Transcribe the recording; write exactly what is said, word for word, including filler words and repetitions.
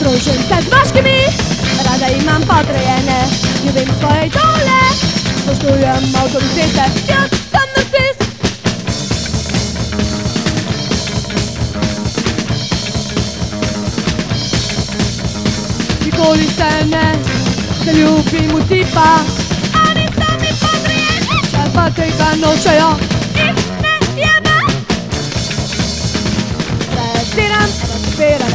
Družim se z moškimi, rada imam podrejene, ljubim svoje idole, spoštujem avtoritete, jaz sem narcist. Nikoli se ne zaljubim v tipa, oni so mi podrejeni, če pa tega nočejo in ne jeba. Preziram, razpiram